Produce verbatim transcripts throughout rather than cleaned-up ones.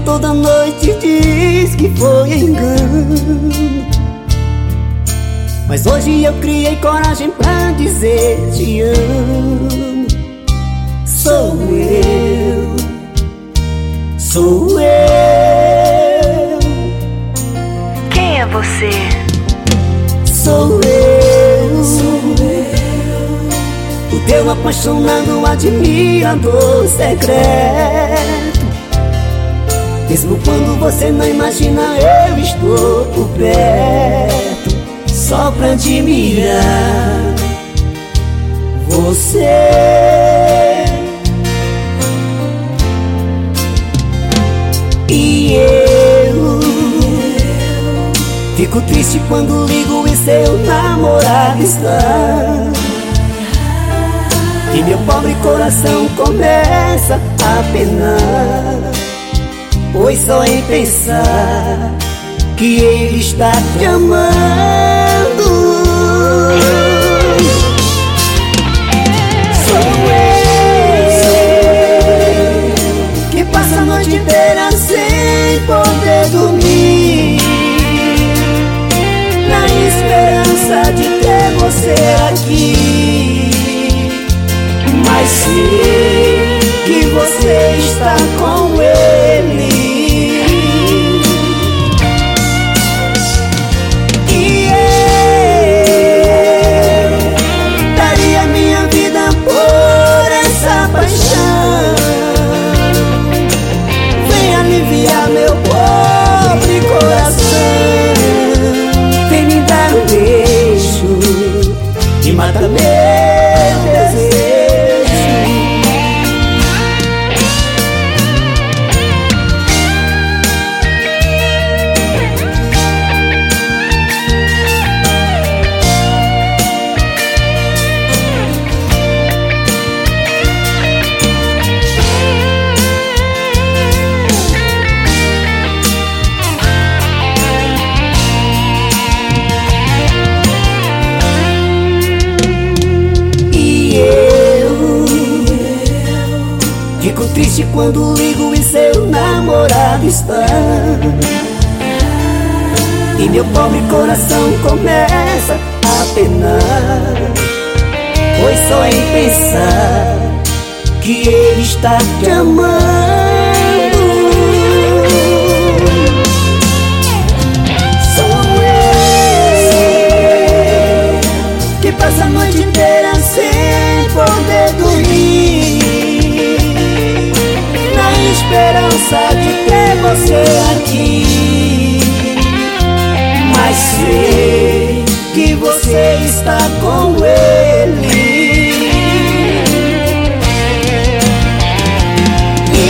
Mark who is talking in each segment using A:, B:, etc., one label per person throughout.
A: toda noite diz que foi engano, mas hoje eu criei coragem pra dizer te amo. Sou eu, sou eu.
B: Quem é você?
A: Sou eu, sou eu, o teu apaixonado admirador secreto. Mesmo quando você não imagina, eu estou por perto, só pra admirar você. E eu fico triste quando ligo e seu namorado está, e meu pobre coração começa a penar, pois só em pensar que ele está te amando. Sou eu, que passa a noite inteira sem poder dormir, na esperança de ter você aqui, mas sei que você está com ele. E eu daria minha vida por essa paixão. Vem aliviar meu pobre coração, vem me dar um beijo e mata meu desejo. Fico triste quando ligo e seu namorado está, e meu pobre coração começa a penar, pois só em pensar que ele está te amando. Sou eu, que passa a noite inteira sem poder dormir, esperança de ter você aqui, mas sei que você está com ele. E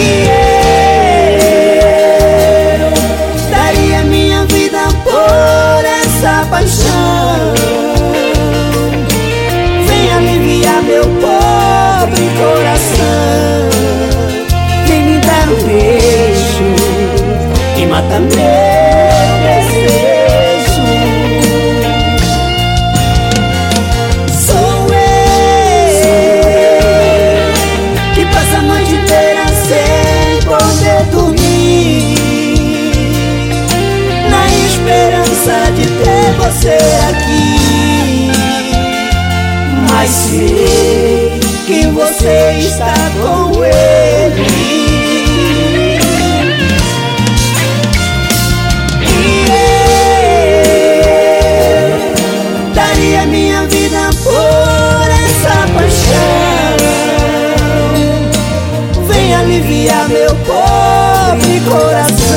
A: eu daria minha vida por essa paixão. Vem aliviar meu pobre coração, um beijo e mata meu desejo. Sou eu, que passa a noite inteira sem poder dormir, na esperança de ter você aqui, mas sei que você está com ele. Minha vida por essa paixão, vem aliviar meu pobre coração.